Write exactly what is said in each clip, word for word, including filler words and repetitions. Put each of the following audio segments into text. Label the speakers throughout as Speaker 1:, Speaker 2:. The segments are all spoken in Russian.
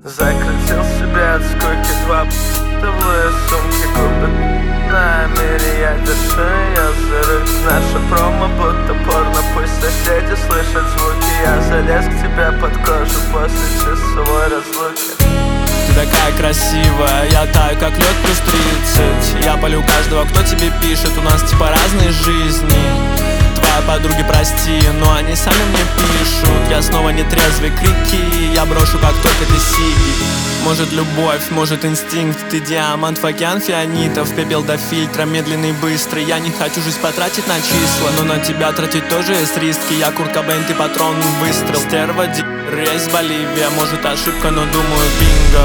Speaker 1: Закрутил себя от скуки два п***овые сумки купят на мире, я держу ее за руки. Наша промо будто порно, пусть соседи слышат звуки. Я залез к тебе под кожу после часовой разлуки.
Speaker 2: Ты такая красивая, я таю как лед плюс тридцать. Я полю каждого, кто тебе пишет, у нас типа разные жизни. Твои подруги, прости, но они сами мне пишут. Я снова не трезвый, крики, я брошу как только ты сиги. Может любовь, может инстинкт, ты диамант в океан фианитов. Пепел до фильтра, медленный, быстрый. Я не хочу жизнь потратить на числа, но на тебя тратить тоже есть риски. Я Курт Кобейн, ты патрон, выстрел. Стерва, ди, рейс, Боливия. Может ошибка, но думаю, бинго.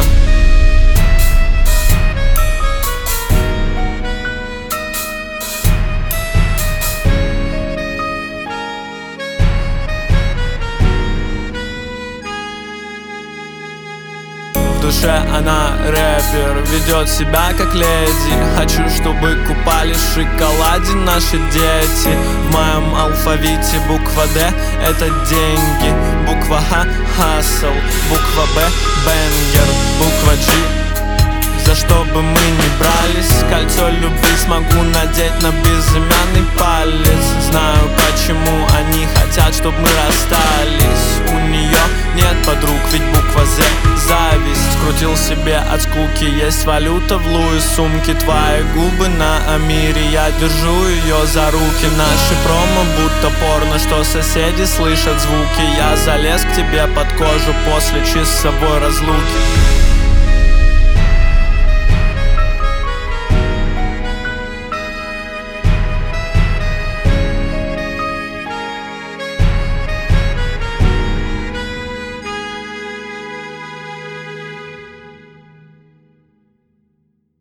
Speaker 2: В душе она рэпер, ведет себя как леди. Хочу, чтобы купались в шоколаде наши дети. В моем алфавите буква Д — это деньги, буква Х — хасл, буква Б — бенгер, буква G — за что бы мы ни брались. Кольцо любви смогу надеть на безымянный палец. Знаю, почему они хотят, чтобы мы расстались. У нее нет подруг, ведь буква З — зависть. Скрутил себе от скуки, есть валюта в Луи сумке. Твои губы на Амире, я держу ее за руки. Наши промо будто порно, что соседи слышат звуки. Я залез к тебе под кожу после часовой разлуки.